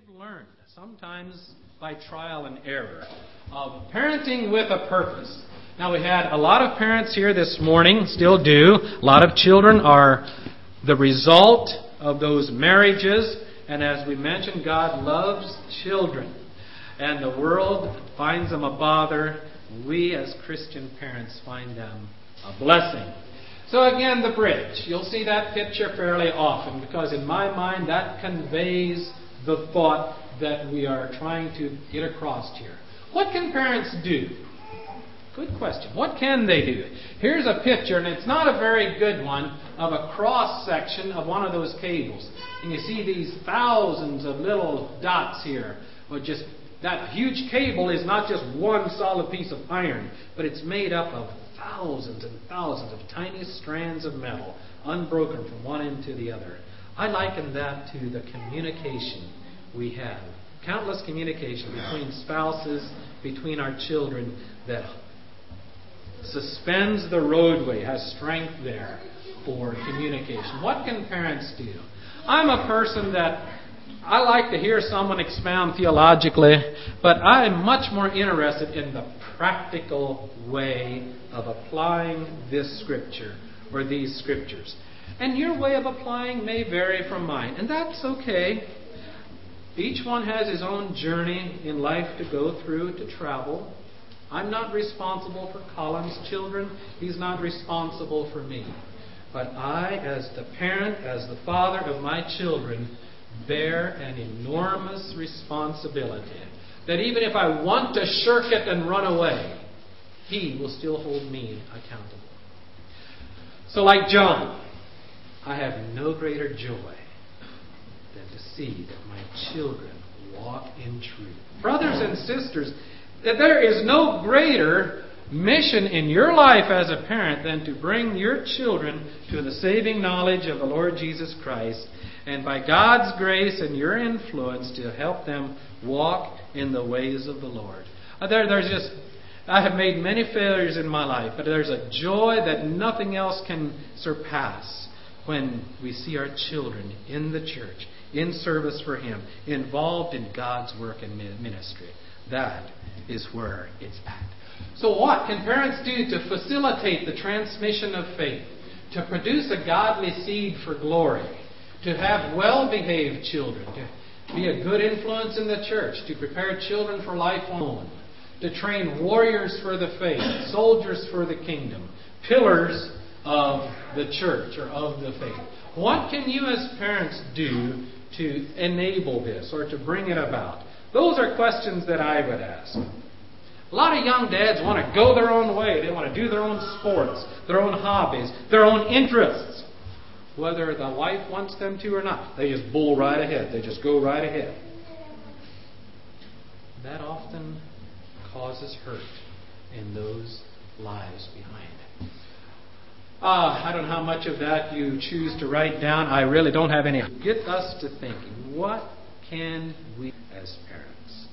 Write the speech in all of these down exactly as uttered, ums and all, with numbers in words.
we've learned, sometimes by trial and error, of parenting with a purpose. Now, we had a lot of parents here this morning, still do. A lot of children are the result of those marriages. And as we mentioned, God loves children. And the world finds them a bother. We as Christian parents find them a blessing. So again, the bridge. You'll see that picture fairly often because in my mind that conveys the thought that we are trying to get across here. What can parents do? Good question. What can they do? Here's a picture, and it's not a very good one, of a cross-section of one of those cables. And you see these thousands of little dots here. Well, just that huge cable is not just one solid piece of iron, but it's made up of thousands and thousands of tiny strands of metal, unbroken from one end to the other. I liken that to the communication we have. Countless communication between spouses, between our children, that suspends the roadway, has strength there for communication. What can parents do? I'm a person that I like to hear someone expound theologically, but I'm much more interested in the practical way of applying this scripture or these scriptures. And your way of applying may vary from mine, and that's okay. Each one has his own journey in life to go through, to travel. I'm not responsible for Colin's children. He's not responsible for me. But I, as the parent, as the father of my children, bear an enormous responsibility. That even if I want to shirk it and run away, He will still hold me accountable. So like John, I have no greater joy than to see that my children walk in truth. Brothers and sisters, that there is no greater mission in your life as a parent than to bring your children to the saving knowledge of the Lord Jesus Christ, and by God's grace and your influence to help them walk in the ways of the Lord. There, there's just, I have made many failures in my life, but there's a joy that nothing else can surpass when we see our children in the church, in service for Him, involved in God's work and ministry. That is where it's at. So what can parents do to facilitate the transmission of faith, to produce a godly seed for glory, to have well-behaved children, to be a good influence in the church, to prepare children for life on home, to train warriors for the faith, soldiers for the kingdom, pillars of the church or of the faith? What can you as parents do to enable this or to bring it about? Those are questions that I would ask. A lot of young dads want to go their own way. They want to do their own sports, their own hobbies, their own interests. Whether the wife wants them to or not. They just bull right ahead. They just go right ahead. That often causes hurt in those lives behind. Uh, I don't know how much of that you choose to write down. I really don't have any. Get us to thinking, what can we as parents?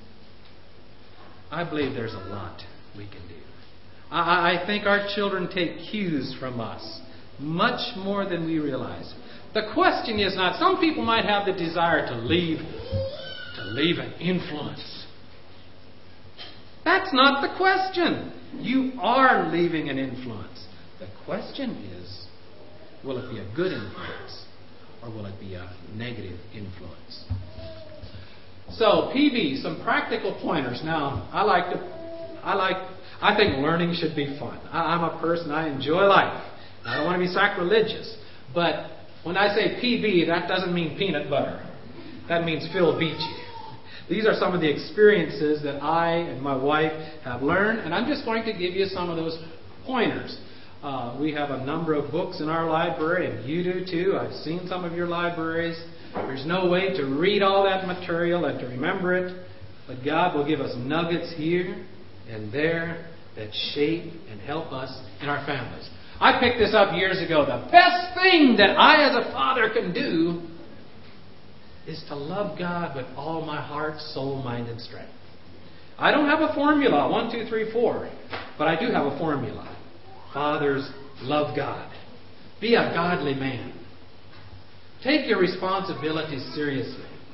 I believe there's a lot we can do. I, I think our children take cues from us much more than we realize. The question is not, some people might have the desire to leave, to leave an influence. That's not the question. You are leaving an influence. The question is, will it be a good influence or will it be a negative influence? So, P B, some practical pointers. Now, I like to, I like, I think learning should be fun. I, I'm a person, I enjoy life. I don't want to be sacrilegious. But when I say P B, that doesn't mean peanut butter. That means Phil Beachy. These are some of the experiences that I and my wife have learned, and I'm just going to give you some of those pointers. Uh, we have a number of books in our library, and you do too. I've seen some of your libraries. There's no way to read all that material and to remember it, but God will give us nuggets here and there that shape and help us in our families. I picked this up years ago. The best thing that I as a father can do is to love God with all my heart, soul, mind, and strength. I don't have a formula, one, two, three, four, but I do have a formula. Fathers, love God. Be a godly man. Take your responsibilities seriously.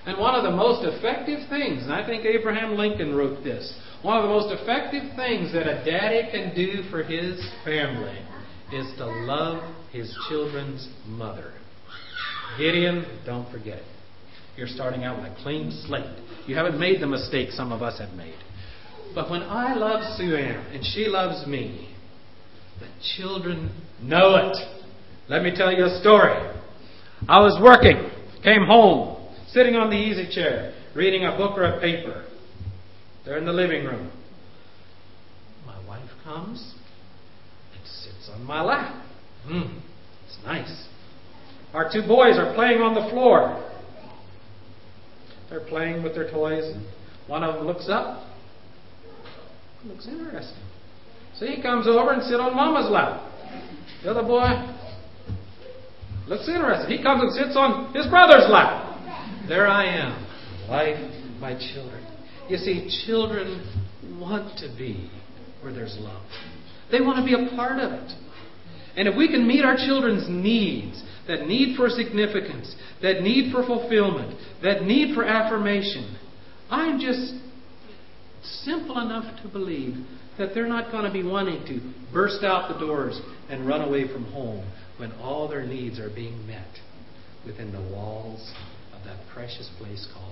And one of the most effective things, and I think Abraham Lincoln wrote this, one of the most effective things that a daddy can do for his family is to love his children's mother. Gideon, don't forget it. You're starting out with a clean slate. You haven't made the mistake some of us have made. But when I love Sue Ann and she loves me, the children know it. Let me tell you a story. I was working, came home, sitting on the easy chair, reading a book or a paper. They're in the living room. My wife comes and sits on my lap. Mm, it's nice. Our two boys are playing on the floor. They're playing with their toys, and one of them looks up. Looks interesting. So he comes over and sits on Mama's lap. The other boy looks interested. He comes and sits on his brother's lap. There I am, wife of my children. You see, children want to be where there's love. They want to be a part of it. And if we can meet our children's needs, that need for significance, that need for fulfillment, that need for affirmation, I'm just simple enough to believe that they're not going to be wanting to burst out the doors and run away from home when all their needs are being met within the walls of that precious place called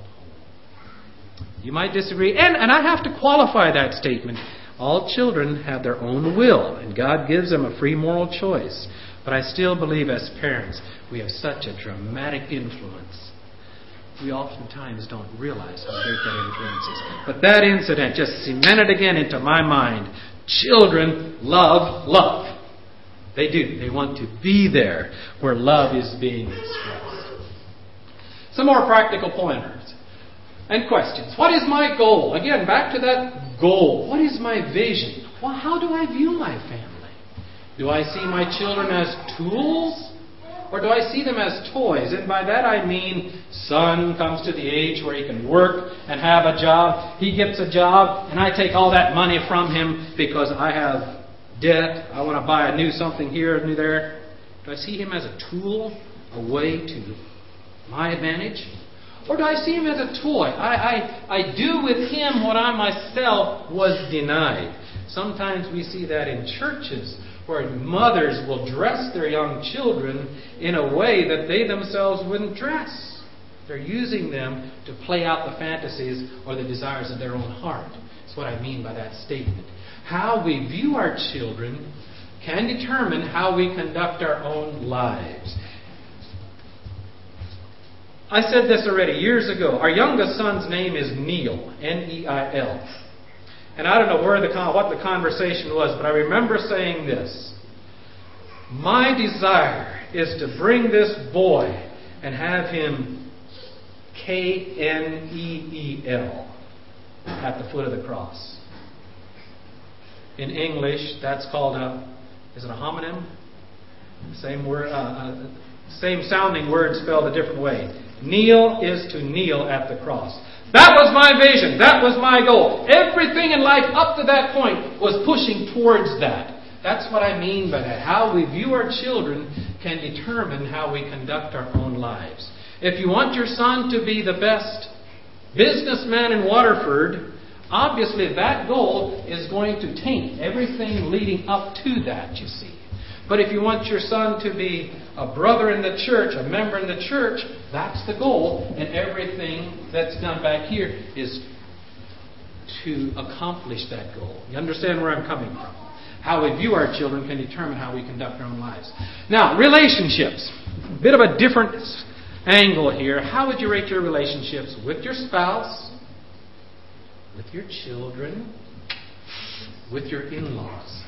home. You might disagree, and, and I have to qualify that statement. All children have their own will, and God gives them a free moral choice. But I still believe as parents, we have such a dramatic influence. We oftentimes don't realize how great that influence is. But that incident just cemented again into my mind. Children love love. They do. They want to be there where love is being expressed. Some more practical pointers and questions. What is my goal? Again, back to that goal. What is my vision? Well, how do I view my family? Do I see my children as tools? Or do I see them as toys? And by that I mean, son comes to the age where he can work and have a job. He gets a job, and I take all that money from him because I have debt. I want to buy a new something here, a new there. Do I see him as a tool, a way to my advantage? Or do I see him as a toy? I, I, I do with him what I myself was denied. Sometimes we see that in churches, where mothers will dress their young children in a way that they themselves wouldn't dress. They're using them to play out the fantasies or the desires of their own heart. That's what I mean by that statement. How we view our children can determine how we conduct our own lives. I said this already years ago. Our youngest son's name is Neil, N E I L. And I don't know where the what the conversation was, but I remember saying this. My desire is to bring this boy and have him K N E E L at the foot of the cross. In English, that's called a, is it a homonym? Same word, uh, uh, same sounding word spelled a different way. Kneel is to kneel at the cross. That was my vision. That was my goal. Everything in life up to that point was pushing towards that. That's what I mean by that. How we view our children can determine how we conduct our own lives. If you want your son to be the best businessman in Waterford, obviously that goal is going to taint everything leading up to that, you see. But if you want your son to be a brother in the church, a member in the church, that's the goal. And everything that's done back here is to accomplish that goal. You understand where I'm coming from? How we view our children can determine how we conduct our own lives. Now, relationships. A bit of a different angle here. How would you rate your relationships with your spouse, with your children, with your in-laws?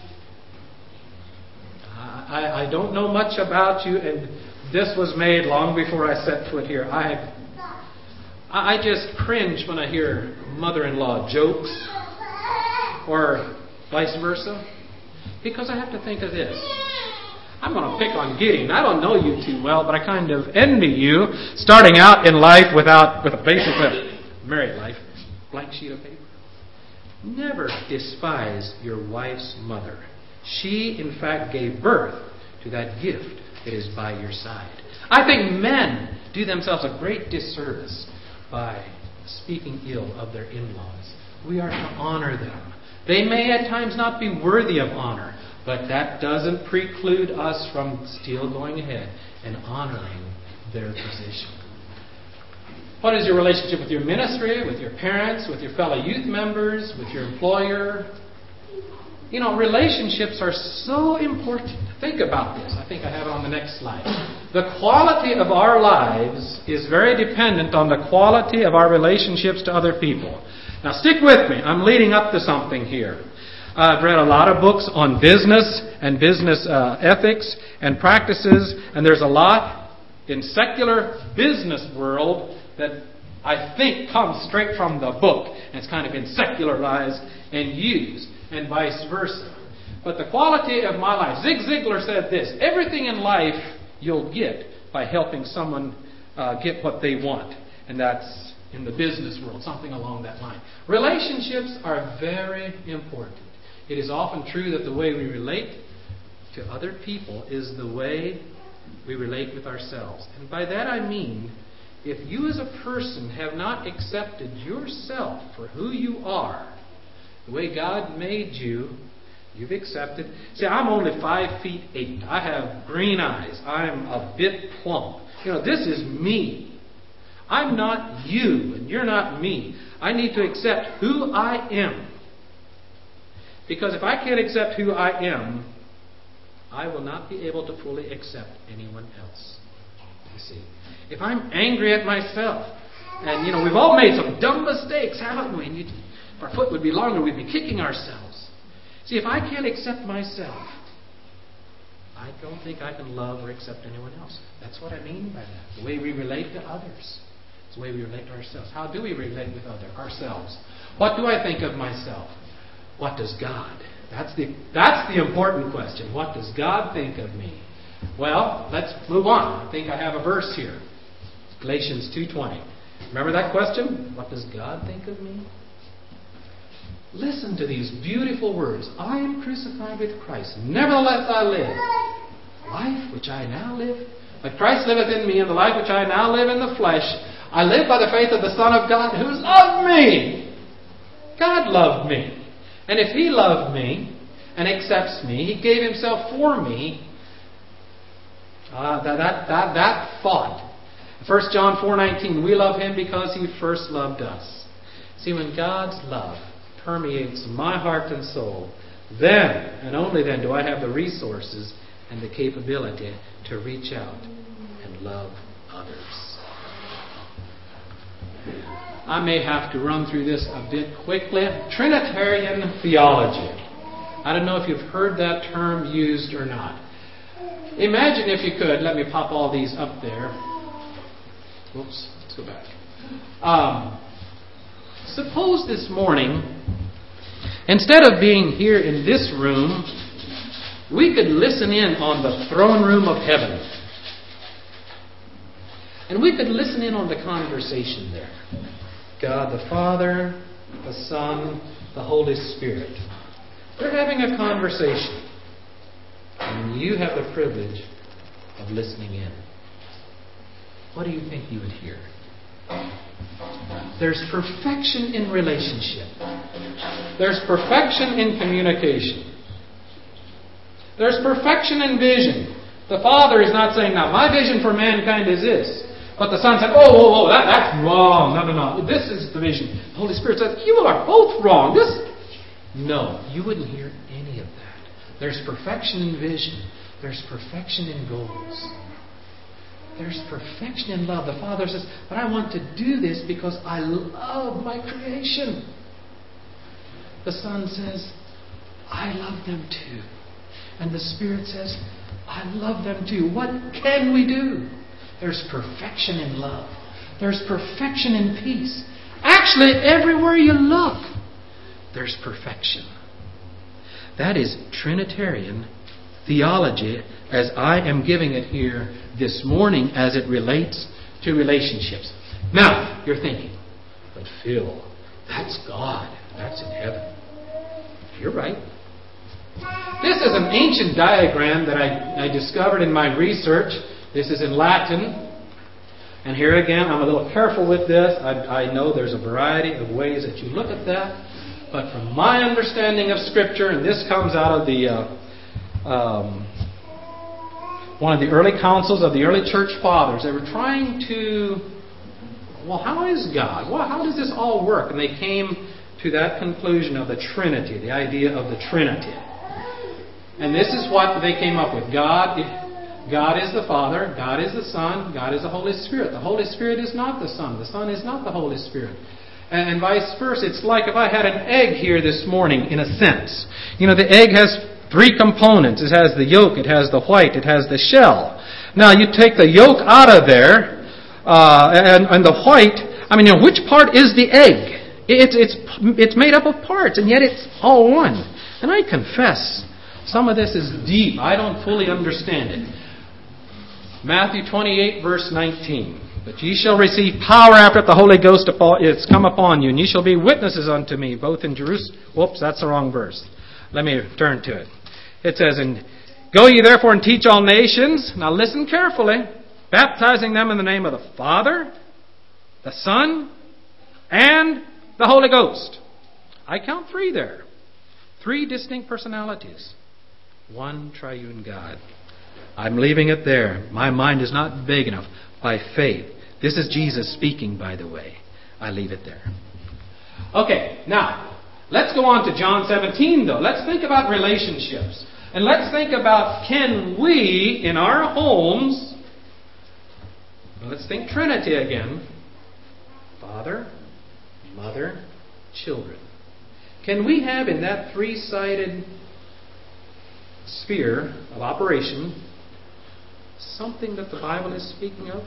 I, I don't know much about you, and this was made long before I set foot here. I I just cringe when I hear mother-in-law jokes or vice versa, because I have to think of this. I'm going to pick on Gideon. I don't know you too well, but I kind of envy you starting out in life without with a basically married life, blank sheet of paper. Never despise your wife's mother. She, in fact, gave birth to that gift that is by your side. I think men do themselves a great disservice by speaking ill of their in-laws. We are to honor them. They may at times not be worthy of honor, but that doesn't preclude us from still going ahead and honoring their position. What is your relationship with your ministry, with your parents, with your fellow youth members, with your employer? You know, relationships are so important. Think about this. I think I have it on the next slide. The quality of our lives is very dependent on the quality of our relationships to other people. Now stick with me. I'm leading up to something here. I've read a lot of books on business and business uh, ethics and practices, and there's a lot in secular business world that I think comes straight from the book, and it's kind of been secularized and used, and vice versa. But the quality of my life, Zig Ziglar said this: everything in life you'll get by helping someone uh, get what they want, and that's in the business world, something along that line. Relationships are very important. It is often true that the way we relate to other people is the way we relate with ourselves. And by that I mean, if you as a person have not accepted yourself for who you are, the way God made you, you've accepted. See, I'm only five feet eight. I have green eyes. I'm a bit plump. You know, this is me. I'm not you, and you're not me. I need to accept who I am. Because if I can't accept who I am, I will not be able to fully accept anyone else. You see, if I'm angry at myself, and you know, we've all made some dumb mistakes, haven't we? And you, if our foot would be longer, we'd be kicking ourselves. See, if I can't accept myself, I don't think I can love or accept anyone else. That's what I mean by that. The way we relate to others. It's the way we relate to ourselves. How do we relate with other ourselves? What do I think of myself? What does God? That's the that's the important question. What does God think of me? Well, let's move on. I think I have a verse here. Galatians two twenty. Remember that question? What does God think of me? Listen to these beautiful words. I am crucified with Christ. Nevertheless I live. Life which I now live, but Christ liveth in me, and the life which I now live in the flesh, I live by the faith of the Son of God who loved me. God loved me. And if He loved me and accepts me, He gave Himself for me. Uh, that, that, that, that thought. First John four nineteen, we love Him because He first loved us. See, when God's love permeates my heart and soul, then and only then do I have the resources and the capability to reach out and love others. I may have to run through this a bit quickly. Trinitarian theology. I don't know if you've heard that term used or not. Imagine, if you could, let me pop all these up there. Whoops, let's go back. Um, suppose this morning, instead of being here in this room, we could listen in on the throne room of heaven. And we could listen in on the conversation there. God the Father, the Son, the Holy Spirit. They're having a conversation. And you have the privilege of listening in. What do you think you would hear? There's perfection in relationship. There's perfection in communication. There's perfection in vision. The Father is not saying, now my vision for mankind is this. But the Son said, oh, whoa, whoa, that, that's wrong. No, no, no. This is the vision. The Holy Spirit says, you are both wrong. This. No, you wouldn't hear any of that. There's perfection in vision. There's perfection in goals. There's perfection in love. The Father says, but I want to do this because I love my creation. The Son says, I love them too. And the Spirit says, I love them too. What can we do? There's perfection in love. There's perfection in peace. Actually, everywhere you look, there's perfection. That is Trinitarian theology as I am giving it here this morning as it relates to relationships. Now, you're thinking, but Phil, that's God. That's in heaven. You're right. This is an ancient diagram that I, I discovered in my research. This is in Latin. And here again, I'm a little careful with this. I, I know there's a variety of ways that you look at that. But from my understanding of Scripture, and this comes out of the uh, um, one of the early councils of the early church fathers, they were trying to, well, how is God? Well, how does this all work? And they came to that conclusion of the Trinity, the idea of the Trinity. And this is what they came up with. God, God is the Father, God is the Son, God is the Holy Spirit. The Holy Spirit is not the Son, the Son is not the Holy Spirit. And vice versa. It's like if I had an egg here this morning, in a sense. You know, the egg has three components. It has the yolk, it has the white, it has the shell. Now, you take the yolk out of there, uh, and, and the white, I mean, you know, which part is the egg? It's, it's, it's made up of parts, and yet it's all one. And I confess, some of this is deep. I don't fully understand it. Matthew twenty-eight, verse nineteen. But ye shall receive power after the Holy Ghost is come upon you, and ye shall be witnesses unto me, both in Jerusalem. Whoops, that's the wrong verse. Let me turn to it. It says, "And go ye therefore and teach all nations." Now listen carefully. "Baptizing them in the name of the Father, the Son, and the Holy Ghost." I count three there. Three distinct personalities. One triune God. I'm leaving it there. My mind is not big enough. By faith. This is Jesus speaking, by the way. I leave it there. Okay, now, let's go on to John seventeen, though. Let's think about relationships. And let's think about, can we, in our homes, let's think Trinity again. Father, Mother, children. Can we have in that three-sided sphere of operation something that the Bible is speaking of?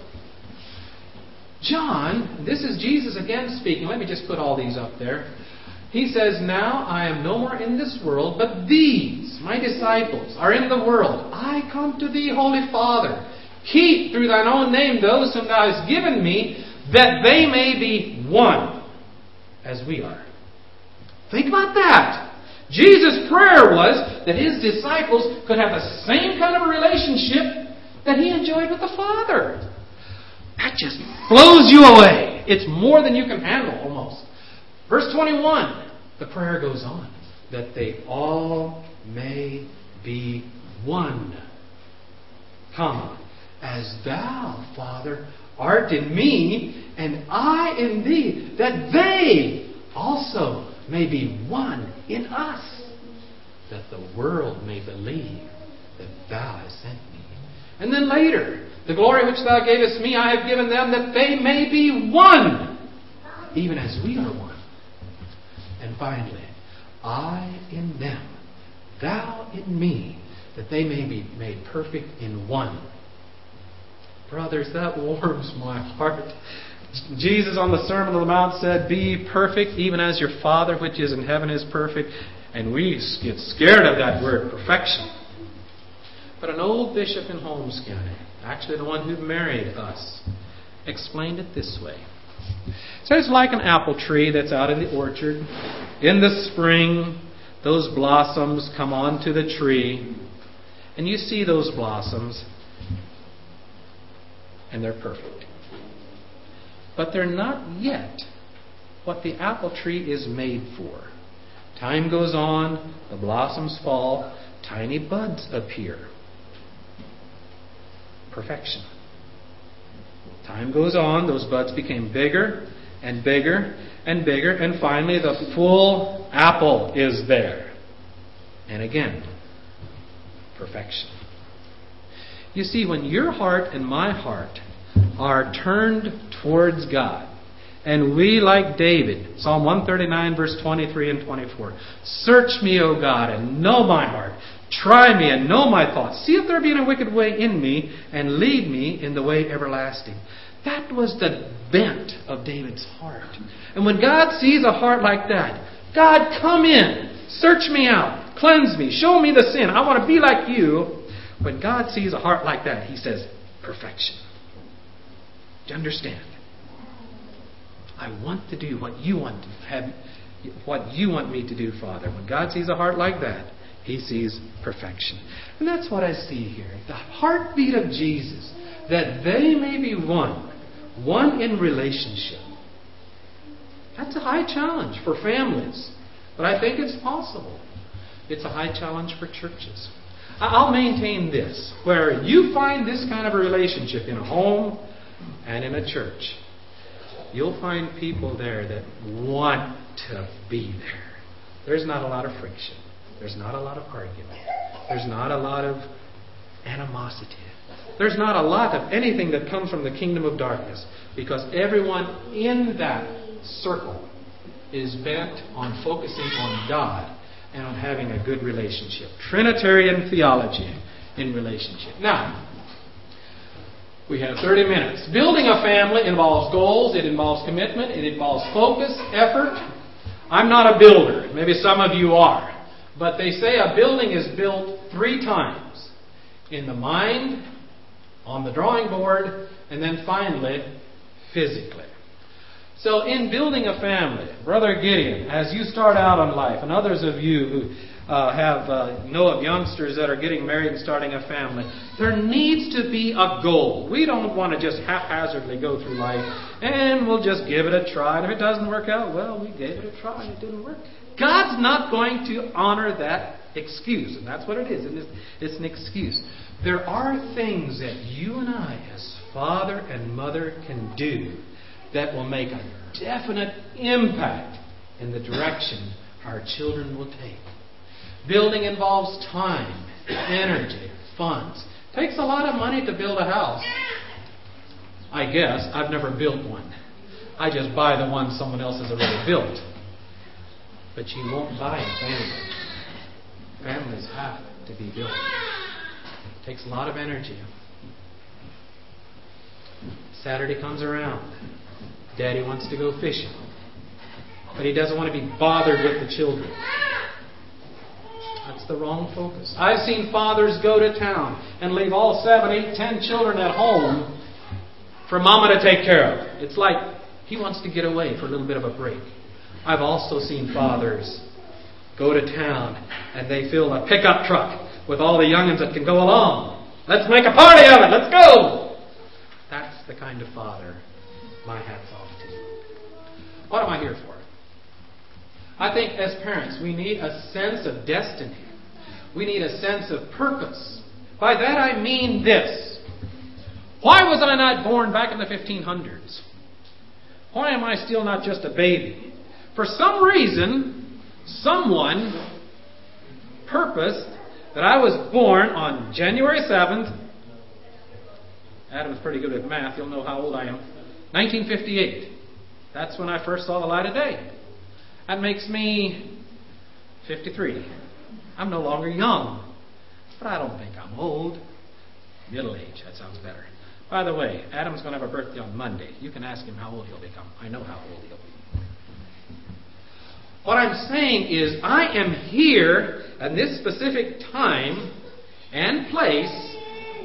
John, this is Jesus again speaking. Let me just put all these up there. He says, "Now I am no more in this world, but these, my disciples, are in the world. I come to thee, Holy Father. Keep through thine own name those whom thou hast given me, that they may be one, as we are." Think about that. Jesus' prayer was that his disciples could have the same kind of a relationship that he enjoyed with the Father. That just blows you away. It's more than you can handle, almost. Verse twenty-one, the prayer goes on. That they all may be one. Comma. As thou, Father, art in me, and I in thee, that they also may be one in us, that the world may believe that thou hast sent me. And then later, the glory which thou gavest me, I have given them, that they may be one, even as we are one. And finally, I in them, thou in me, that they may be made perfect in one. Brothers, that warms my heart. Jesus on the Sermon on the Mount said, "Be perfect, even as your Father which is in heaven is perfect." And we get scared of that word, perfection. But an old bishop in Holmes County, actually the one who married us, explained it this way. So it's like an apple tree that's out in the orchard. In the spring, those blossoms come onto the tree. And you see those blossoms, and they're perfect. But they're not yet what the apple tree is made for. Time goes on, the blossoms fall, tiny buds appear. Perfection. Time goes on, those buds became bigger and bigger and bigger, and finally the full apple is there. And again, perfection. You see, when your heart and my heart are turned towards God, and we, like David, Psalm one thirty-nine, verse twenty-three and twenty-four, "Search me, O God, and know my heart. Try me and know my thoughts. See if there be any wicked way in me, and lead me in the way everlasting." That was the bent of David's heart. And when God sees a heart like that, "God, come in. Search me out. Cleanse me. Show me the sin. I want to be like you." When God sees a heart like that, He says, perfection. Do you understand? I want to do what you want to have, what you want me to do, Father. When God sees a heart like that, He sees perfection. And that's what I see here. The heartbeat of Jesus, that they may be one. one in relationship. That's a high challenge for families, but I think it's possible. It's a high challenge for churches. I'll maintain this. Where you find this kind of a relationship in a home and in a church, you'll find people there that want to be there. There's not a lot of friction. There's not a lot of argument. There's not a lot of animosity. There's not a lot of anything that comes from the kingdom of darkness, because everyone in that circle is bent on focusing on God and on having a good relationship. Trinitarian theology in relationship. Now, we have thirty minutes. Building a family involves goals, it involves commitment, it involves focus, effort. I'm not a builder. Maybe some of you are. But they say a building is built three times. In the mind, on the drawing board, and then finally, physically. So in building a family, Brother Gideon, as you start out in life, and others of you who uh, have uh, know of youngsters that are getting married and starting a family, there needs to be a goal. We don't want to just haphazardly go through life and we'll just give it a try. And if it doesn't work out, well, we gave it a try and it didn't work. God's not going to honor that excuse. And that's what it is. It's, it's an excuse. There are things that you and I, as father and mother, can do that will make a definite impact in the direction our children will take. Building involves time, energy, funds. It takes a lot of money to build a house. I guess. I've never built one. I just buy the one someone else has already built. But you won't buy a family. Families have to be built. It takes a lot of energy. Saturday comes around. Daddy wants to go fishing. But he doesn't want to be bothered with the children. That's the wrong focus. I've seen fathers go to town and leave all seven, eight, ten children at home for Mama to take care of. It's like he wants to get away for a little bit of a break. I've also seen fathers go to town and they fill a pickup truck with all the young'uns that can go along. Let's make a party of it. Let's go. That's the kind of father my hat's off to. What am I here for? I think as parents we need a sense of destiny. We need a sense of purpose. By that I mean this. Why was I not born back in the fifteen hundreds? Why am I still not just a baby? For some reason, someone purposed that I was born on January seventh. Adam's pretty good at math. You'll know how old I am. nineteen fifty-eight. That's when I first saw the light of day. That makes me fifty-three. I'm no longer young. But I don't think I'm old. Middle age. That sounds better. By the way, Adam's going to have a birthday on Monday. You can ask him how old he'll become. I know how old he'll be. What I'm saying is, I am here at this specific time and place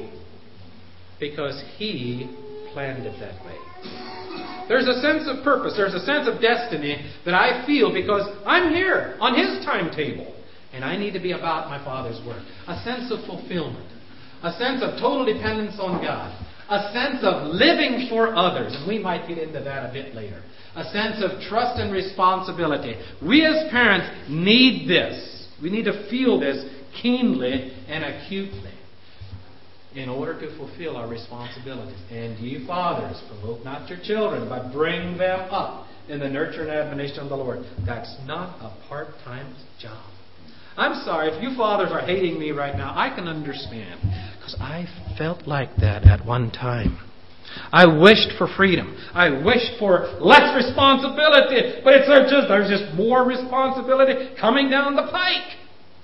because He planned it that way. There's a sense of purpose, there's a sense of destiny that I feel because I'm here on His timetable. And I need to be about my Father's work. A sense of fulfillment. A sense of total dependence on God. A sense of living for others. And we might get into that a bit later. A sense of trust and responsibility. We as parents need this. We need to feel this keenly and acutely in order to fulfill our responsibilities. And ye fathers, provoke not your children, but bring them up in the nurture and admonition of the Lord. That's not a part-time job. I'm sorry, if you fathers are hating me right now, I can understand. Because I felt like that at one time. I wished for freedom. I wished for less responsibility. But it's just, there's just more responsibility coming down the pike.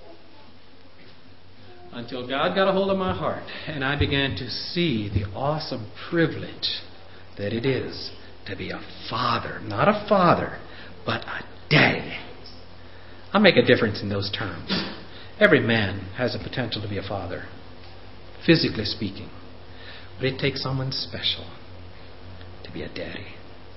Until God got a hold of my heart and I began to see the awesome privilege that it is to be a father. Not a father, but a daddy. I'll make a difference in those terms. Every man has a potential to be a father, physically speaking. But it takes someone special to be a daddy.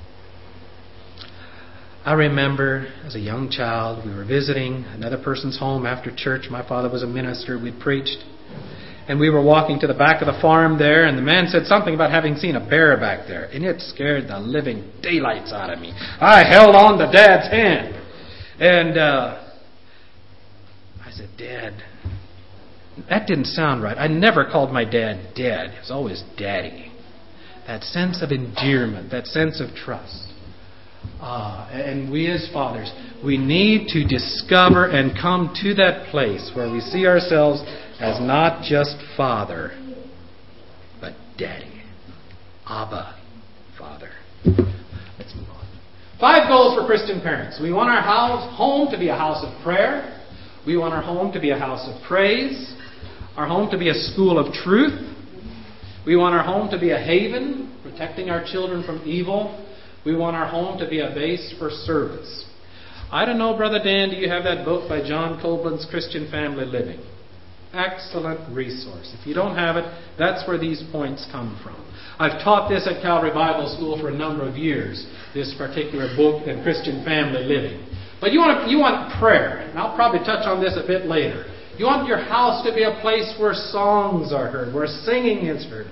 I remember as a young child, we were visiting another person's home after church. My father was a minister. We preached. And we were walking to the back of the farm there, and the man said something about having seen a bear back there. And it scared the living daylights out of me. I held on to Dad's hand. And uh, I said, Dad, that didn't sound right. I never called my dad Dad. It was always Daddy. That sense of endearment, that sense of trust. Uh, and we as fathers, we need to discover and come to that place where we see ourselves as not just Father, but Daddy. Abba, Father. Let's move on. Five goals for Christian parents. We want our house, home to be a house of prayer. We want our home to be a house of praise. Our home to be a school of truth. We want our home to be a haven, protecting our children from evil. We want our home to be a base for service. I don't know, Brother Dan, do you have that book by John Colblin's Christian Family Living? Excellent resource. If you don't have it, that's where these points come from. I've taught this at Calvary Bible School for a number of years, this particular book and Christian Family Living. But you want, you want prayer, and I'll probably touch on this a bit later. You want your house to be a place where songs are heard, where singing is heard.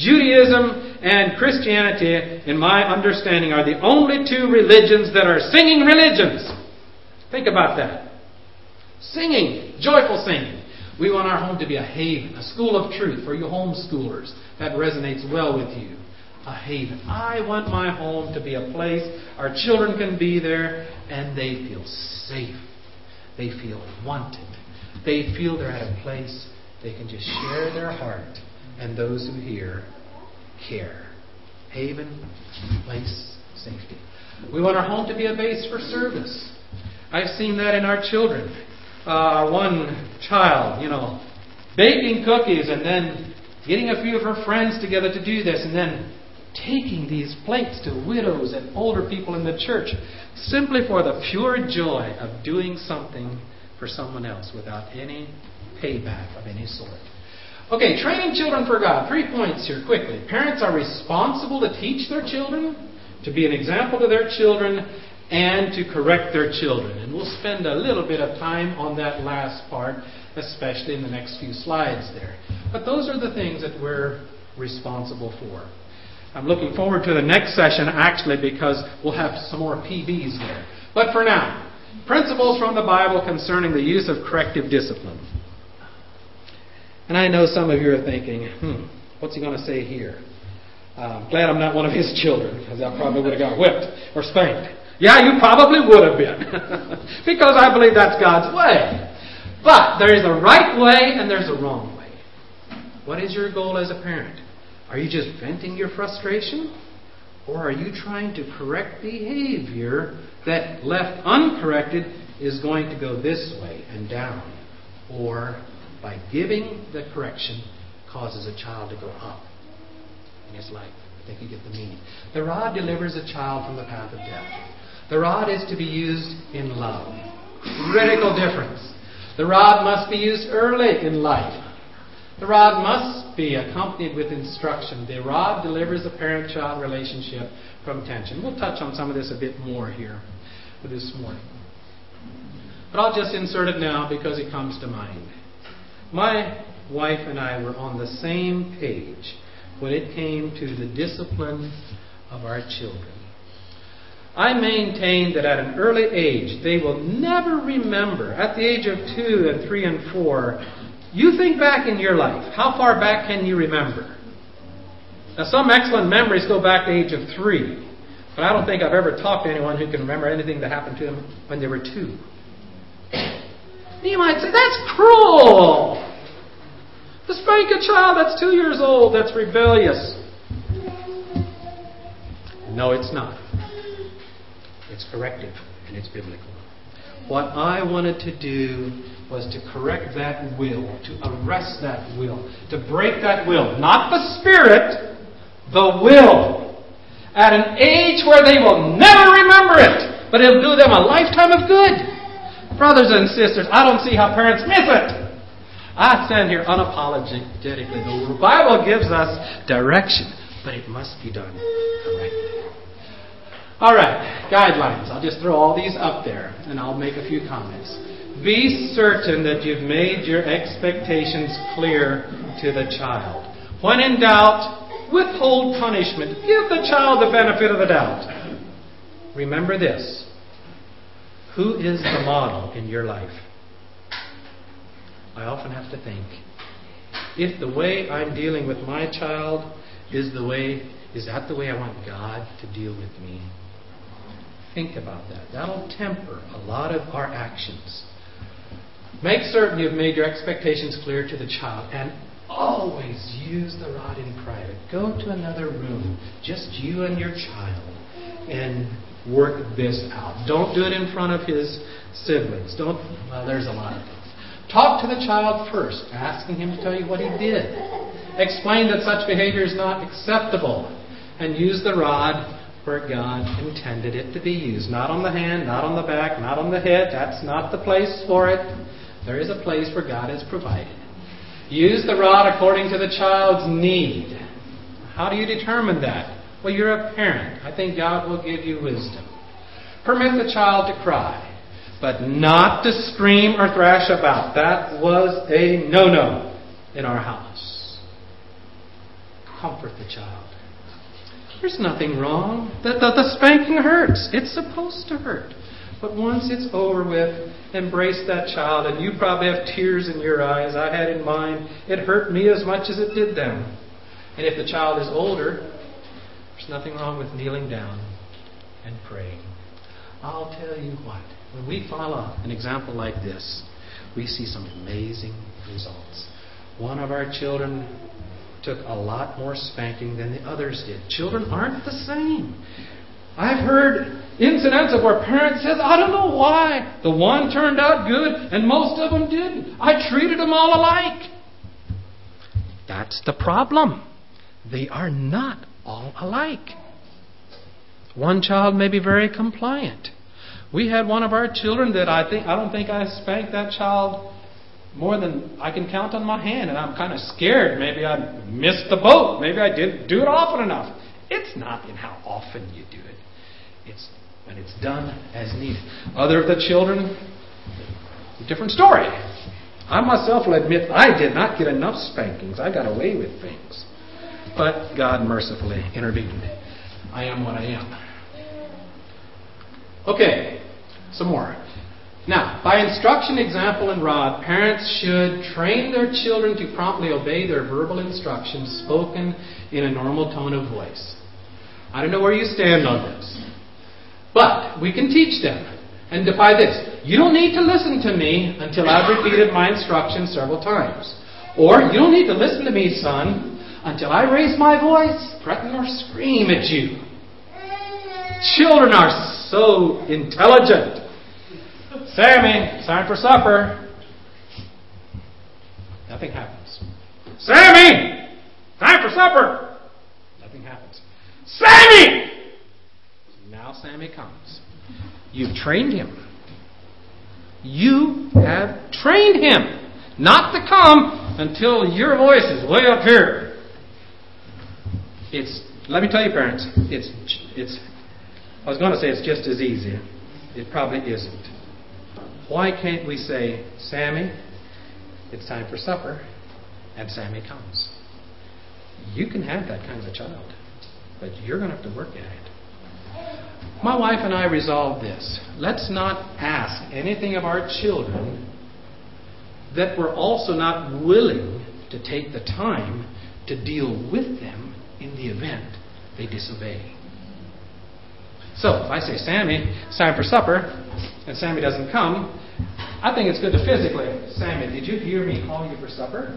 Judaism and Christianity, in my understanding, are the only two religions that are singing religions. Think about that. Singing, joyful singing. We want our home to be a haven, a school of truth for you homeschoolers. That resonates well with you. A haven. I want my home to be a place our children can be there and they feel safe. They feel wanted. They feel they're at a place they can just share their heart, and those who hear care. Haven, place, safety. We want our home to be a base for service. I've seen that in our children. Uh, one child, you know, baking cookies and then getting a few of her friends together to do this, and then taking these plates to widows and older people in the church simply for the pure joy of doing something for someone else without any payback of any sort. Okay, training children for God. Three points here quickly. Parents are responsible to teach their children, to be an example to their children, and to correct their children. And we'll spend a little bit of time on that last part, especially in the next few slides there. But those are the things that we're responsible for. I'm looking forward to the next session, actually, because we'll have some more P Bs there. But for now, principles from the Bible concerning the use of corrective discipline. And I know some of you are thinking, hmm, what's he going to say here? Uh, I'm glad I'm not one of his children, because I probably would have got whipped or spanked. Yeah, you probably would have been, because I believe that's God's way. But there is a right way and there's a wrong way. What is your goal as a parent? Are you just venting your frustration? Or are you trying to correct behavior that, left uncorrected, is going to go this way and down? Or, by giving the correction, causes a child to go up in his life? I think you get the meaning. The rod delivers a child from the path of death. The rod is to be used in love. Critical difference. The rod must be used early in life. The rod must be accompanied with instruction. The rod delivers the parent-child relationship from tension. We'll touch on some of this a bit more here this morning. But I'll just insert it now because it comes to mind. My wife and I were on the same page when it came to the discipline of our children. I maintain that at an early age, they will never remember, at the age of two and three and four, you think back in your life. How far back can you remember? Now, some excellent memories go back to the age of three. But I don't think I've ever talked to anyone who can remember anything that happened to them when they were two. And you might say, that's cruel. To spank a child that's two years old, that's rebellious. No, it's not. It's corrective and it's biblical. What I wanted to do was to correct that will, to arrest that will, to break that will. Not the spirit, the will. At an age where they will never remember it, but it'll do them a lifetime of good. Brothers and sisters, I don't see how parents miss it. I stand here unapologetically. The Bible gives us direction, but it must be done correctly. All right, guidelines. I'll just throw all these up there, and I'll make a few comments. Be certain that you've made your expectations clear to the child. When in doubt, withhold punishment. Give the child the benefit of the doubt. Remember this. Who is the model in your life? I often have to think, if the way I'm dealing with my child is the way, is that the way I want God to deal with me? Think about that. That'll temper a lot of our actions. Make certain you've made your expectations clear to the child, and always use the rod in private. Go to another room, just you and your child, and work this out. Don't do it in front of his siblings. Don't. Well, there's a lot of things. Talk to the child first, asking him to tell you what he did. Explain that such behavior is not acceptable, and use the rod where God intended it to be used. Not on the hand, not on the back, not on the head. That's not the place for it. There is a place where God has provided. Use the rod according to the child's need. How do you determine that? Well, you're a parent. I think God will give you wisdom. Permit the child to cry, but not to scream or thrash about. That was a no-no in our house. Comfort the child. There's nothing wrong. The, the, the spanking hurts. It's supposed to hurt. But once it's over with, embrace that child. And you probably have tears in your eyes. I had in mine. It hurt me as much as it did them. And if the child is older, there's nothing wrong with kneeling down and praying. I'll tell you what. When we follow an example like this, we see some amazing results. One of our children took a lot more spanking than the others did. Children aren't the same. I've heard incidents of where parents said, I don't know why. The one turned out good and most of them didn't. I treated them all alike. That's the problem. They are not all alike. One child may be very compliant. We had one of our children that I think I don't think I spanked that child more than I can count on my hand, and I'm kind of scared. Maybe I missed the boat. Maybe I didn't do it often enough. It's not in how often you do it. It's when it's done as needed. Other of the children, different story. I myself will admit I did not get enough spankings. I got away with things. But God mercifully intervened. I am what I am. Okay, some more. Now, by instruction, example, and rod, parents should train their children to promptly obey their verbal instructions spoken in a normal tone of voice. I don't know where you stand on this, but we can teach them and defy this. You don't need to listen to me until I've repeated my instructions several times. Or, you don't need to listen to me, son, until I raise my voice, threaten, or scream at you. Children are so intelligent. Sammy, it's time for supper. Nothing happens. Sammy, time for supper. Nothing happens. Sammy! Now Sammy comes. You've trained him. You have trained him not to come until your voice is way up here. It's, let me tell you, parents, it's, it's, I was going to say it's just as easy. It probably isn't. Why can't we say, Sammy, it's time for supper, and Sammy comes? You can have that kind of a child, but you're going to have to work at it. My wife and I resolved this. Let's not ask anything of our children that we're also not willing to take the time to deal with them in the event they disobey. So, if I say, Sammy, it's time for supper, and Sammy doesn't come, I think it's good to physically, Sammy, did you hear me call you for supper?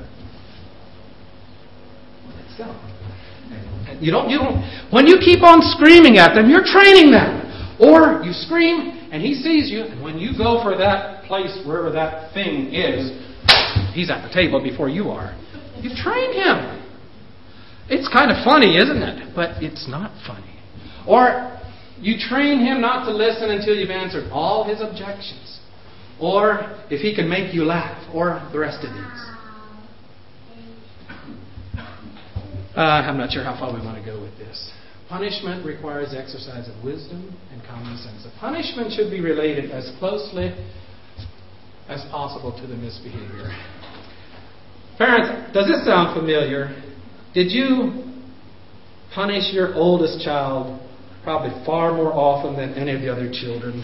Let's go. And you don't, you don't, when you keep on screaming at them, you're training them. Or you scream, and he sees you, and when you go for that place, wherever that thing is, he's at the table before you are. You've trained him. It's kind of funny, isn't it? But it's not funny. Or you train him not to listen until you've answered all his objections. Or if he can make you laugh. Or the rest of these. Uh, I'm not sure how far we want to go with this. Punishment requires exercise of wisdom and common sense. The punishment should be related as closely as possible to the misbehavior. Parents, does this sound familiar? Did you punish your oldest child probably far more often than any of the other children?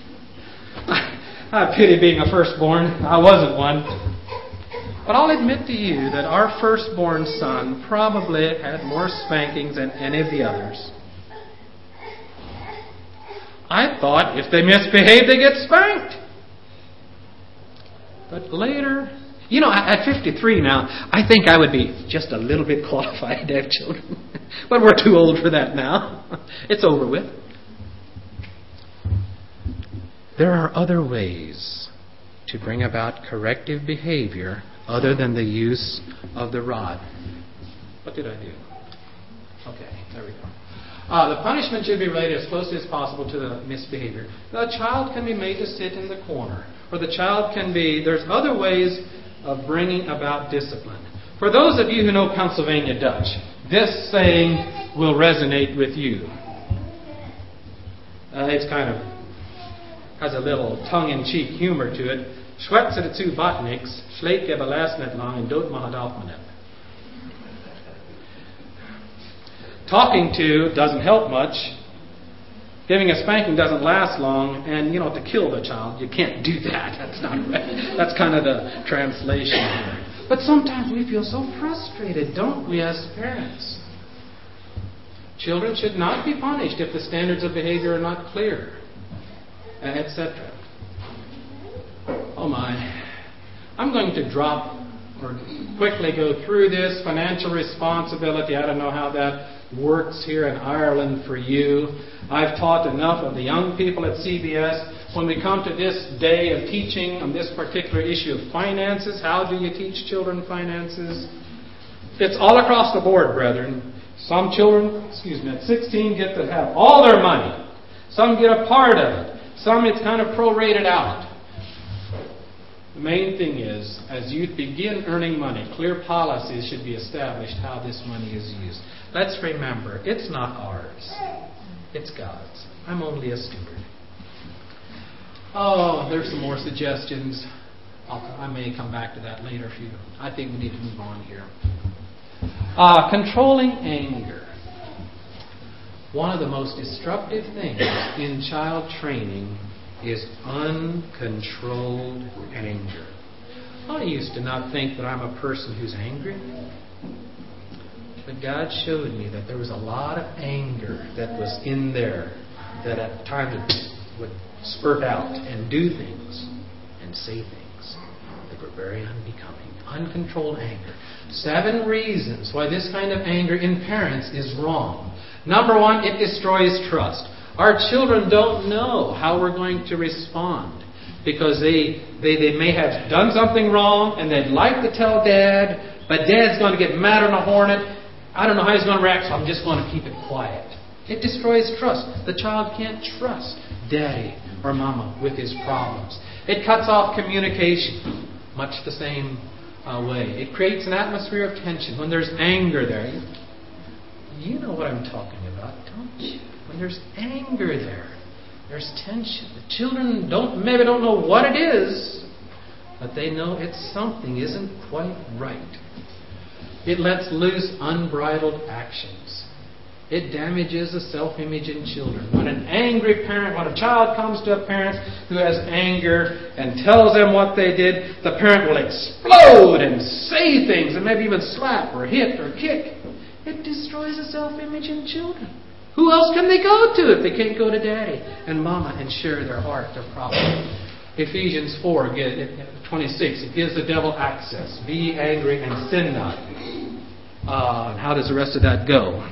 I pity being a firstborn. I wasn't one. But I'll admit to you that our firstborn son probably had more spankings than any of the others. I thought if they misbehaved, they get spanked. But later, you know, at fifty-three now, I think I would be just a little bit qualified to have children. But we're too old for that now. It's over with. There are other ways to bring about corrective behavior other than the use of the rod. What did I do? Okay, there we go. Uh, the punishment should be related as closely as possible to the misbehavior. The child can be made to sit in the corner. Or the child can be... There's other ways of bringing about discipline. For those of you who know Pennsylvania Dutch, this saying will resonate with you. Uh, it's kind of... has a little tongue-in-cheek humor to it. Schwätze dazu bat nix, schlägt je belast net lang en dood mag het af net. Talking to doesn't help much. Giving a spanking doesn't last long, and you know, to kill the child, you can't do that. That's not right. That's kind of the translation here. But sometimes we feel so frustrated, don't we, as parents? Children should not be punished if the standards of behavior are not clear, et cetera. Oh my. I'm going to drop or quickly go through this. Financial responsibility. I don't know how that works here in Ireland for you. I've taught enough of the young people at C B S. When we come to this day of teaching on this particular issue of finances, how do you teach children finances? It's all across the board, brethren. Some children, excuse me, at sixteen get to have all their money. Some get a part of it. Some it's kind of prorated out. The main thing is, as you begin earning money, clear policies should be established how this money is used. Let's remember, it's not ours. It's God's. I'm only a steward. Oh, there's some more suggestions. I'll, I may come back to that later if you... I think we need to move on here. Uh, controlling anger. One of the most destructive things in child training is uncontrolled anger. I used to not think that I'm a person who's angry. But God showed me that there was a lot of anger that was in there that at times would spurt out and do things and say things that were very unbecoming. Uncontrolled anger. Seven reasons why this kind of anger in parents is wrong. Number one, it destroys trust. Our children don't know how we're going to respond because they, they, they may have done something wrong and they'd like to tell Dad, but Dad's going to get mad on a hornet. I don't know how he's going to react, so I'm just going to keep it quiet. It destroys trust. The child can't trust Daddy or Mama with his problems. It cuts off communication, much the same uh, way. It creates an atmosphere of tension. When there's anger there, you know what I'm talking about, don't you? When there's anger there, there's tension. The children don't maybe don't know what it is, but they know it's something isn't quite right. It lets loose unbridled actions. It damages the self-image in children. When an angry parent, when a child comes to a parent who has anger and tells them what they did, the parent will explode and say things and maybe even slap or hit or kick. It destroys the self-image in children. Who else can they go to if they can't go to Daddy and Mama and share their heart, their problem? Ephesians four, twenty-six, it gives the devil access. Be angry and sin not. Uh, and how does the rest of that go?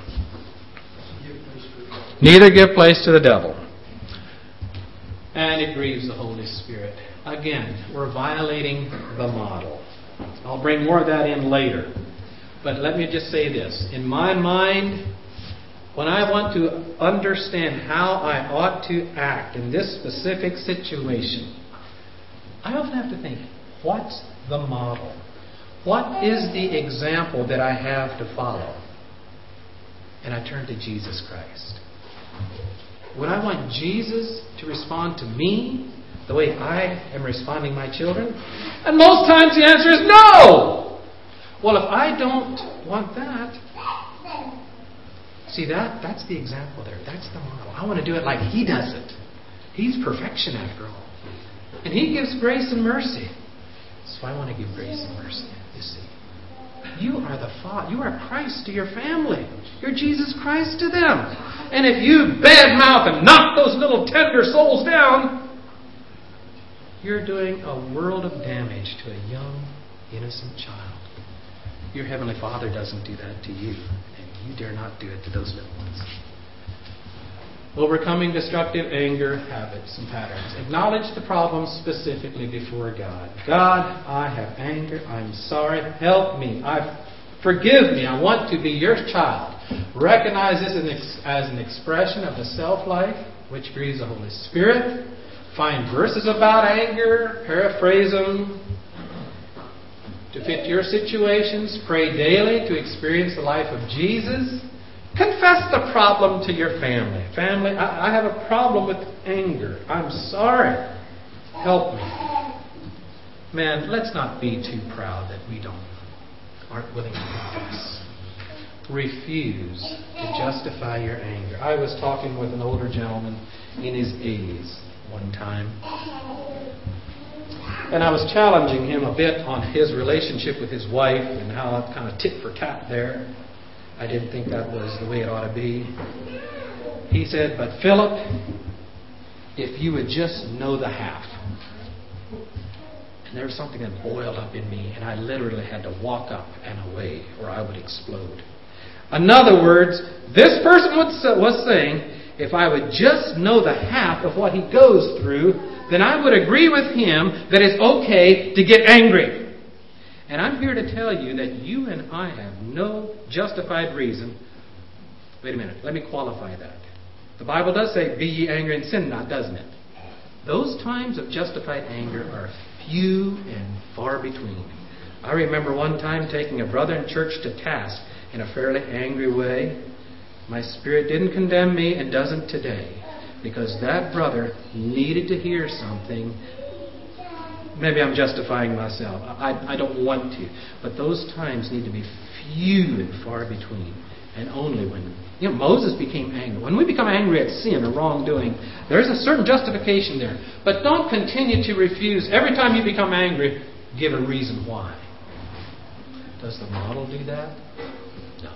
Neither give place to the devil. And it grieves the Holy Spirit. Again, we're violating the model. I'll bring more of that in later. But let me just say this. In my mind, when I want to understand how I ought to act in this specific situation, I often have to think, what's the model? What is the example that I have to follow? and I turn to Jesus Christ? Would I want Jesus to respond to me the way I am responding to my children? And most times the answer is no! Well, if I don't want that, see that? That's the example there. That's the model. I want to do it like He does it. He's perfection after all. And He gives grace and mercy. So I want to give grace and mercy, you see. You are the Father. You are Christ to your family. You're Jesus Christ to them. And if you badmouth and knock those little tender souls down, you're doing a world of damage to a young, innocent child. Your Heavenly Father doesn't do that to you. And you dare not do it to those little ones. Overcoming destructive anger, habits, and patterns. Acknowledge the problem specifically before God. God, I have anger. I'm sorry. Help me. I forgive me. I want to be your child. Recognize this as an expression of the self-life which grieves the Holy Spirit. Find verses about anger. Paraphrase them to fit your situations. Pray daily to experience the life of Jesus. Confess the problem to your family. Family, I, I have a problem with anger. I'm sorry. Help me. Man, let's not be too proud that we don't aren't willing to confess. Refuse to justify your anger. I was talking with an older gentleman in his eighties one time. And I was challenging him a bit on his relationship with his wife and how it kind of tit for tat there. I didn't think that was the way it ought to be. He said, but Philip, if you would just know the half. And there was something that boiled up in me, and I literally had to walk up and away, or I would explode. In other words, this person was saying, if I would just know the half of what he goes through, then I would agree with him that it's okay to get angry. And I'm here to tell you that you and I have no justified reason. Wait a minute, let me qualify that. The Bible does say, be ye angry and sin not, doesn't it? Those times of justified anger are few and far between. I remember one time taking a brother in church to task in a fairly angry way. My spirit didn't condemn me and doesn't today, because that brother needed to hear something. Maybe I'm justifying myself. I, I don't want to. But those times need to be few and far between. And only when... You know, Moses became angry. When we become angry at sin or wrongdoing, there's a certain justification there. But don't continue to refuse. Every time you become angry, give a reason why. Does the model do that? No.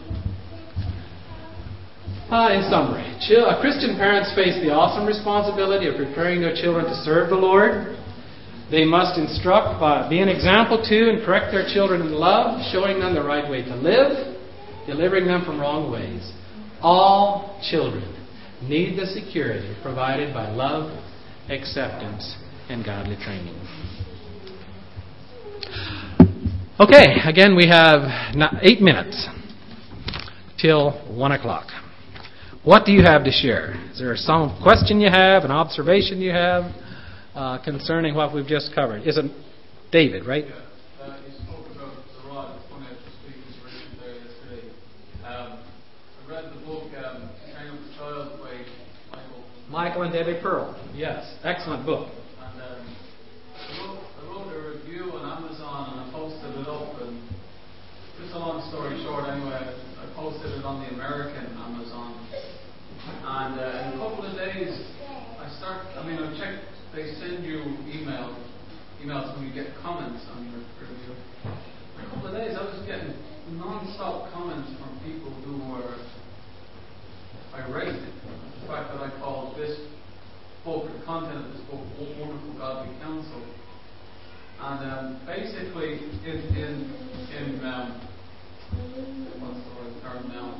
Uh, in summary, uh, Christian parents face the awesome responsibility of preparing their children to serve the Lord. They must instruct, by, be an example to, and correct their children in love, showing them the right way to live, delivering them from wrong ways. All children need the security provided by love, acceptance, and godly training. Okay, again we have eight minutes till one o'clock. What do you have to share? Is there some question you have, an observation you have? Uh, concerning what we've just covered. Is it David, right? Yeah. Uh, you spoke about the rod. It's funny, I was speaking to Richard there yesterday. Um, I read the book, um, Train Up the Child by Michael. Michael and Debbie Pearl. Yes. Excellent book. And um, I, wrote, I wrote a review on Amazon and I posted it up. And just a long story short, anyway, I posted it on the American Amazon. And uh, in a couple of days, I start, I mean, I checked. They send you email, emails when you get comments on your review. For a couple of days I was getting non-stop comments from people who were irate at the fact that I called this book, the content of this book, Wonderful Godly Counsel. And um, basically, in, in, in um, what's the right term now?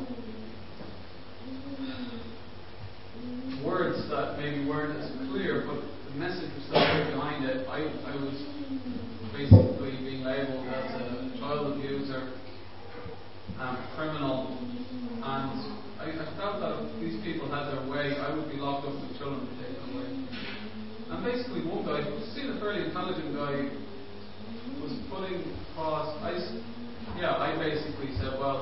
Words that maybe weren't as clear, but the message was so clear behind it. I, I was basically being labelled as a child abuser, um, criminal, and I, I felt that if these people had their way, I would be locked up with children to take them away. And basically, one guy, who seemed a fairly intelligent guy, was putting across. I, yeah, I basically said, well,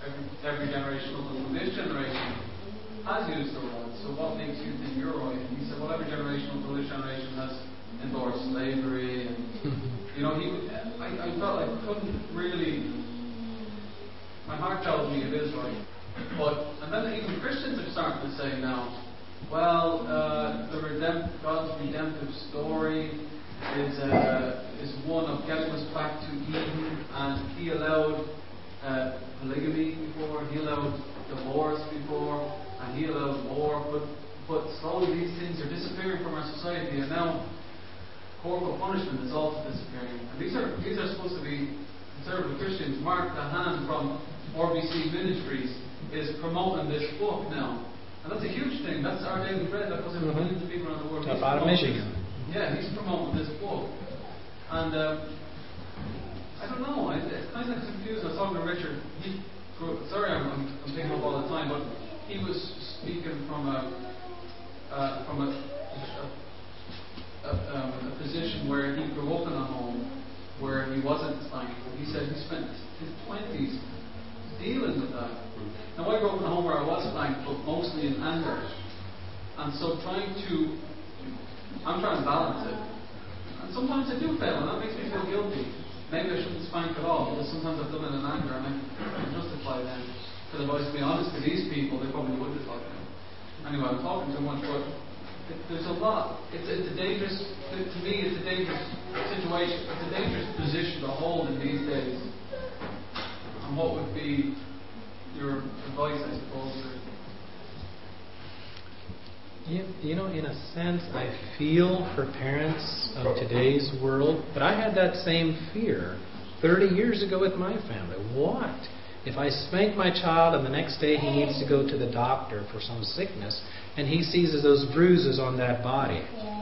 every, every generation other than this generation has used the word. So what makes you think you're right? And he said, well, every generation until this generation has endorsed slavery. And, you know, he, I, I felt I couldn't really, my heart tells me it is right. But, and then even Christians are starting to say now, well, uh, the redempt, God's redemptive story is uh, is one of getting us back to Eden, and He allowed uh, polygamy before, He allowed divorce before, and He allowed war. But but slowly these things are disappearing from our society, and now corporal punishment is also disappearing. And these are these are supposed to be conservative Christians. Mark Dahan from R B C Ministries is promoting this book now. And that's a huge thing. That's our daily bread that goes in Mm-hmm. millions of people around the world. Up out of Michigan. Yeah, he's promoting this book. And uh, I don't know, I, it's kind of confused. I was talking to Richard. He, sorry, I'm, I'm, I'm picking up all the time, but he was speaking from a uh, from a, a, a, um, a position where he grew up in a home where he wasn't spanked. He said he spent his twenties dealing with that. Now, I grew up in a home where I was spanked, but mostly in anger. And so trying to, I'm trying to balance it. And sometimes I do fail, and that makes me feel guilty. Maybe I shouldn't spank at all, because sometimes I've done it in anger, and I can justify them. Because if I was to be honest to these people, they probably would have me. Anyway, I'm talking too much, but it, there's a lot. It's, it's a dangerous, to me, it's a dangerous situation. It's a dangerous position to hold in these days. And what would be your advice, I suppose? Or You, you know, in a sense, I feel for parents of today's world, but I had that same fear thirty years ago with my family. What? If I spank my child and the next day he needs to go to the doctor for some sickness, and he sees those bruises on that body?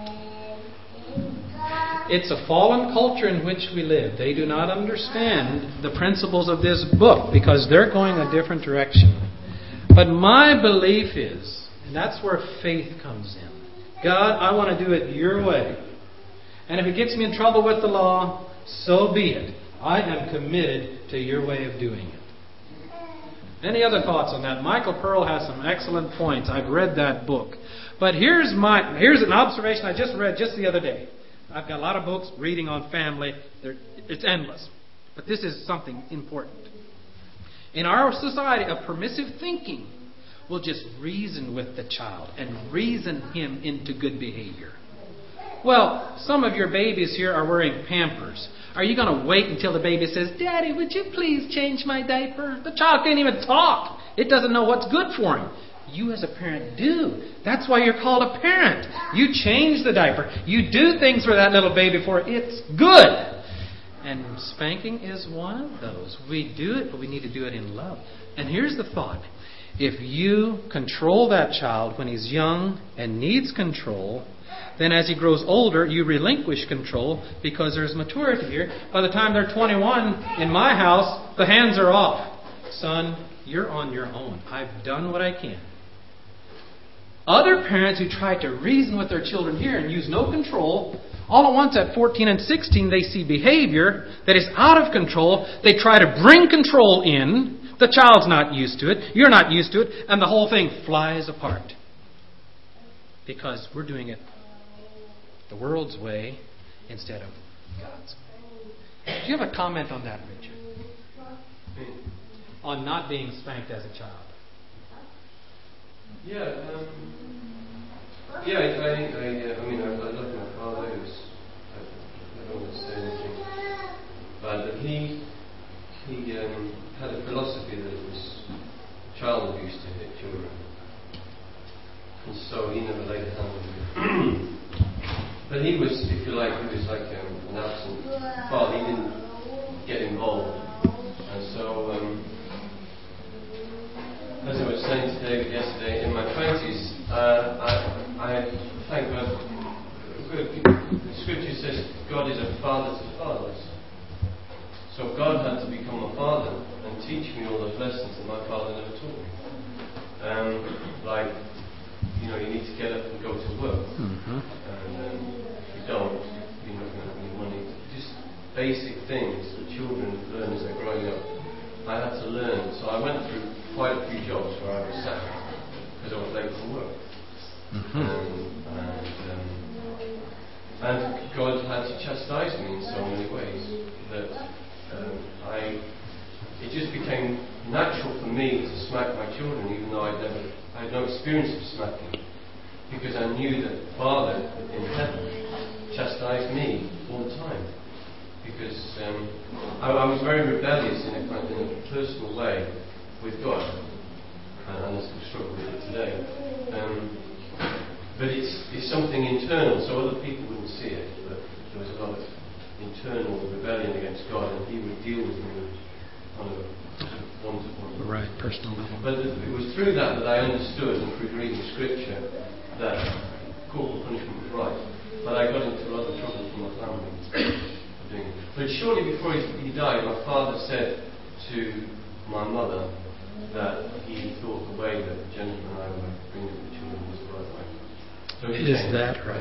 It's a fallen culture in which we live. They do not understand the principles of this book because they're going a different direction. But my belief is, and that's where faith comes in. God, I want to do it your way. And if it gets me in trouble with the law, so be it. I am committed to your way of doing it. Any other thoughts on that? Michael Pearl has some excellent points. I've read that book. But here's my here's an observation I just read just the other day. I've got a lot of books reading on family. They're, it's endless. But this is something important. In our society of permissive thinking, we'll just reason with the child and reason him into good behavior. Well, some of your babies here are wearing Pampers. Are you going to wait until the baby says, Daddy, would you please change my diaper? The child can't even talk. It doesn't know what's good for him. You as a parent do. That's why you're called a parent. You change the diaper. You do things for that little baby for it's good. And spanking is one of those. We do it, but we need to do it in love. And here's the thought. If you control that child when he's young and needs control, then as he grows older, you relinquish control because there's maturity here. By the time they're twenty-one, in my house, the hands are off. Son, you're on your own. I've done what I can. Other parents who try to reason with their children here and use no control, all at once at fourteen and sixteen, they see behavior that is out of control. They try to bring control in. The child's not used to it. You're not used to it. And the whole thing flies apart. Because we're doing it the world's way instead of God's way. Do you have a comment on that, Richard? On not being spanked as a child? Yeah, um, yeah. I, I, I, uh, I mean, I, I love my father. He was, I, I don't want to say anything, but he he um, had a philosophy that it was child abuse to hit children, and so he never laid a hand on me. But he was, if you like, he was like um, an absent father. He didn't get involved, and so. Um, As I was saying to David yesterday, in my twenties, uh, I, I thank God. The Scripture says God is a father to fathers. So God had to become a father and teach me all those lessons that my father never taught me. Um, like, you know, you need to get up and go to work, mm-hmm. and um, if you don't, you're not going to have any money. Just basic things that children learn as they're growing up. I had to learn. So I went through quite a few jobs where I was sacked because I was late for work. Mm-hmm. Um, and, um, and God had to chastise me in so many ways that um, I, it just became natural for me to smack my children, even though I'd never, I had no experience of smacking, because I knew that Father in heaven chastised me all the time. Because um, I, I was very rebellious in a, kind of, in a personal way with God, and, and I still struggle with it today. Um, but it's, it's something internal, so other people wouldn't see it. But there was a lot of internal rebellion against God, and He would deal with me on a one-to-one. Right, personal level. But it, it was through that that I understood, and through reading Scripture, that corporal punishment was right. But I got into a lot of trouble from my family. But shortly before he, he died, my father said to my mother that he thought the way that Jennifer and I were bringing up the children was the right way. So Is that right?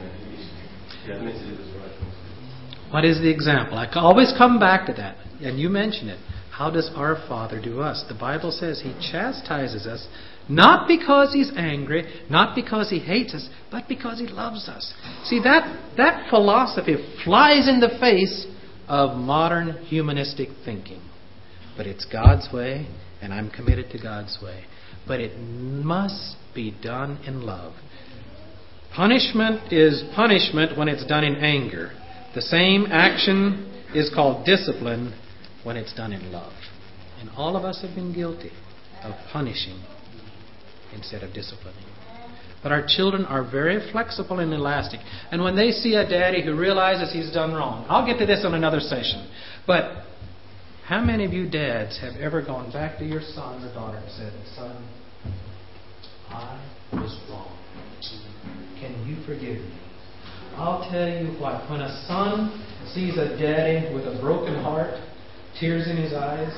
He admitted it was the right thing. What is the example? I always come back to that, and you mention it. How does our Father do us? The Bible says He chastises us, not because He's angry, not because He hates us, but because He loves us. See, that, that philosophy flies in the face of modern humanistic thinking. But it's God's way, and I'm committed to God's way. But it must be done in love. Punishment is punishment when it's done in anger. The same action is called discipline when it's done in love. And all of us have been guilty of punishing instead of disciplining. But our children are very flexible and elastic. And when they see a daddy who realizes he's done wrong, I'll get to this on another session. But how many of you dads have ever gone back to your son or daughter and said, "Son, I was wrong. Can you forgive me?" I'll tell you what, when a son sees a daddy with a broken heart, tears in his eyes,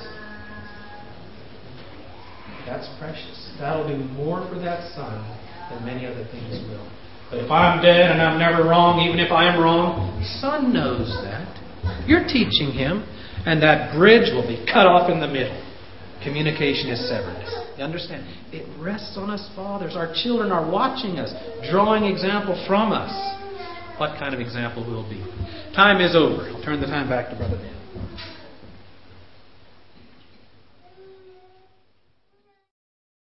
that's precious. That'll do more for that son than many other things will. But if I'm dead and I'm never wrong, even if I am wrong, son knows that. You're teaching him, and that bridge will be cut off in the middle. Communication is severed. You understand? It rests on us fathers. Our children are watching us, drawing example from us. What kind of example will be? Time is over. I'll turn the time back to Brother Dan.